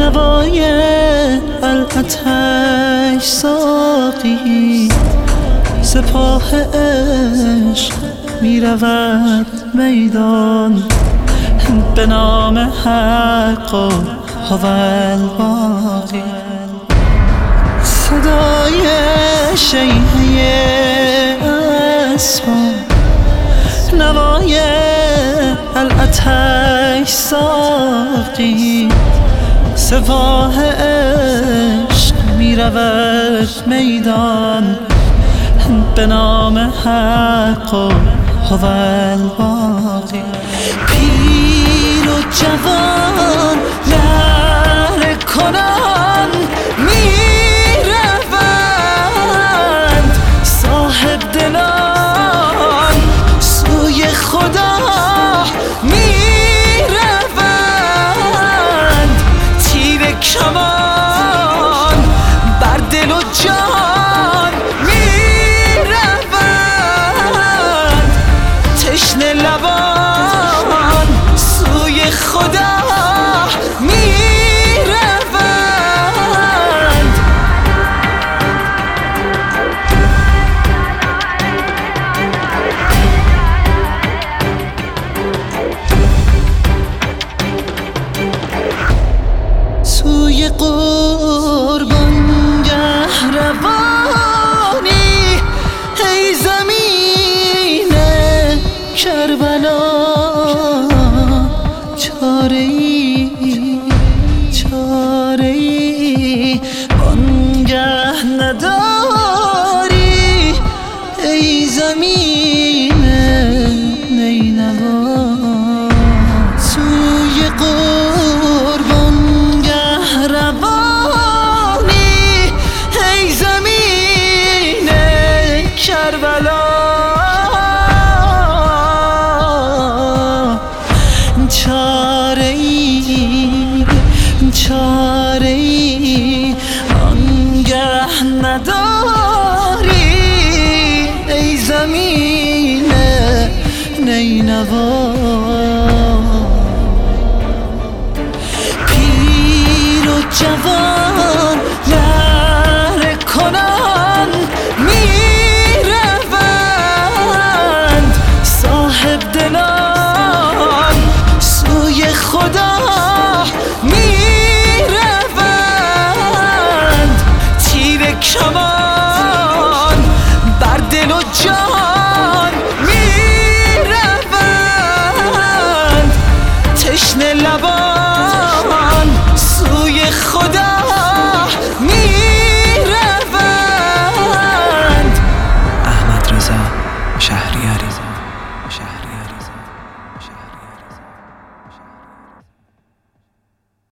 نوای العتش ساقی سپاه عشق می رود میدان به نام حق و هو الباقی. صدای شیهه اسبان نوای العتش ساقی سپاه عشق می رود میدان به نام حق و هو الباقی. پیر و جوان نعره کنان می روند صاحب دلان سوی خدا می روند تیر کمان بر دل و جان می روند تشنه لبان سوی خدا می روند. سوی قربانگه روانی ای زمین کربلا چاره‌ای بانگه نداری ای زمین نینوا. سوی قربانگه روانی ای زمین کربلا چاره‌ای آنگه نداری ای زمین نینوا. پیر و جوان